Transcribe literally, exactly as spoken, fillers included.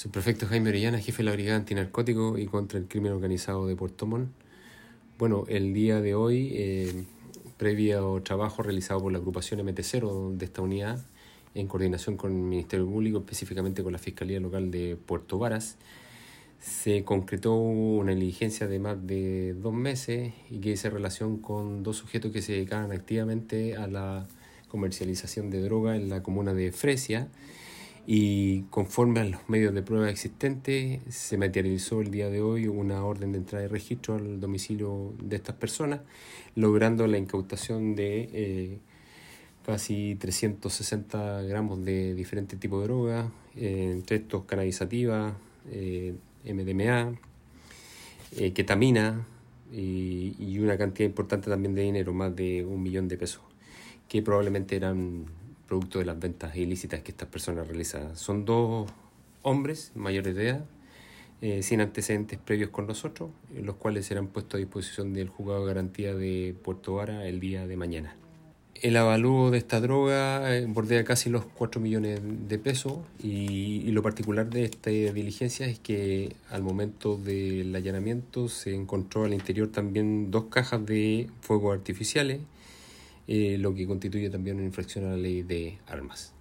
Subprefecto Jaime Orellana, jefe de la Brigada Antinarcótico y contra el Crimen Organizado de Puerto Montt. Bueno, el día de hoy, eh, previo trabajo realizado por la agrupación M T cero de esta unidad, en coordinación con el Ministerio Público, específicamente con la Fiscalía Local de Puerto Varas, se concretó una diligencia de más de dos meses y que hizo relación con dos sujetos que se dedicaban activamente a la comercialización de droga en la comuna de Fresia, y conforme a los medios de prueba existentes se materializó el día de hoy una orden de entrada y registro al domicilio de estas personas, logrando la incautación de eh, casi trescientos sesenta gramos de diferentes tipos de drogas, eh, entre estos cannabisativa, eh, M D M A, eh, ketamina y, y una cantidad importante también de dinero, más de un millón de pesos, que probablemente eran producto de las ventas ilícitas que estas personas realizan. Son dos hombres mayores de edad, eh, sin antecedentes previos con nosotros, eh, los cuales serán puestos a disposición del juzgado de garantía de Puerto Varas el día de mañana. El avalúo de esta droga eh, bordea casi los cuatro millones de pesos y, y lo particular de esta diligencia es que al momento del allanamiento se encontró al interior también dos cajas de fuegos artificiales, eh, lo que constituye también una infracción a la ley de armas.